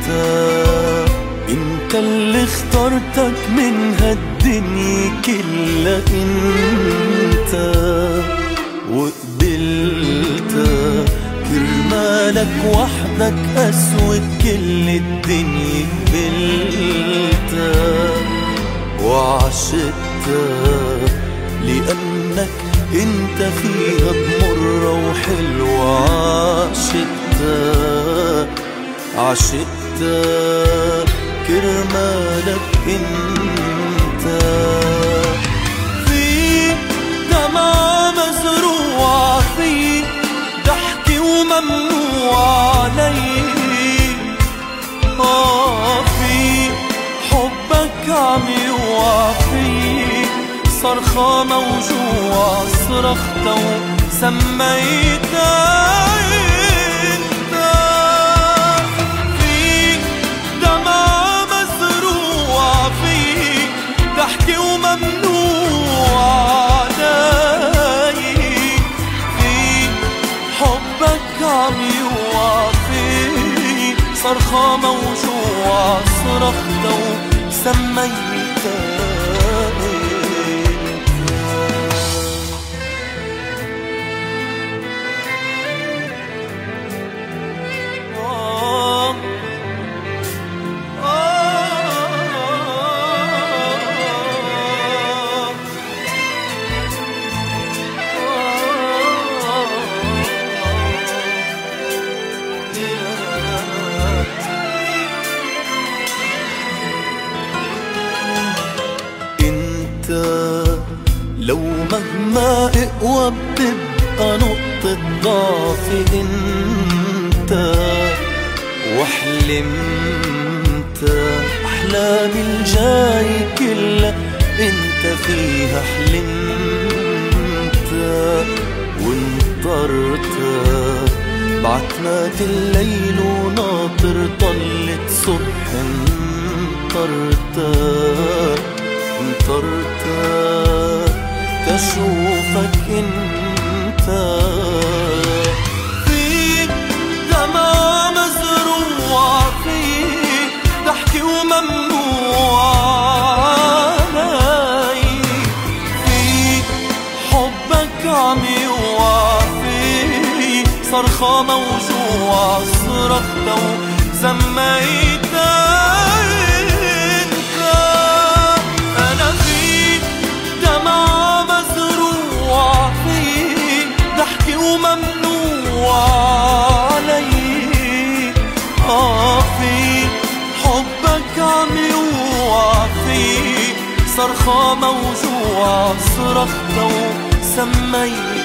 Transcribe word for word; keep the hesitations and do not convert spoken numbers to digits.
انت اللي اخترتك من هالدنيا كلها انت، وقبلتك كرمالك وحدك اسود كل الدنيا قبلتك، وعشقتك لأنك انت فيها بمرة وحلوة، عشقتك عشقتك كرمالك انت. فيك دمعة مزروعة، فيك ضحكة وممنوع عليك، آه فيك حبك عم يوعى، فيك صرخة موجوعة صرخت وسميتها انت. فيك دمعة مزروعة، فيك ضحكة وممنوع عليك، فيك حبك عم يوعى، فيك صرخة موجوعة صرخت وسميتها. لو مهما اقوى بتبقى نقطة ضعفي انت، وحلمت احلامي الجاي كلها انت فيها حلمت، وانطرت بعتمات الليل وناطر طلت صبح، انطرت انطرت تشوفك انت. فيك دمعة مزروعة، فيك ضحكة وممنوع عليك، فيك حبك عم يوعى، فيك صرخة موجوعة صرخت وسميتها انت. انا فيك دمعة مزروعة، فيك ضحكة وممنوع عليك، آه فيك حبك عم يوعى، فيك صرخة موجوعة صرخت وسميتها.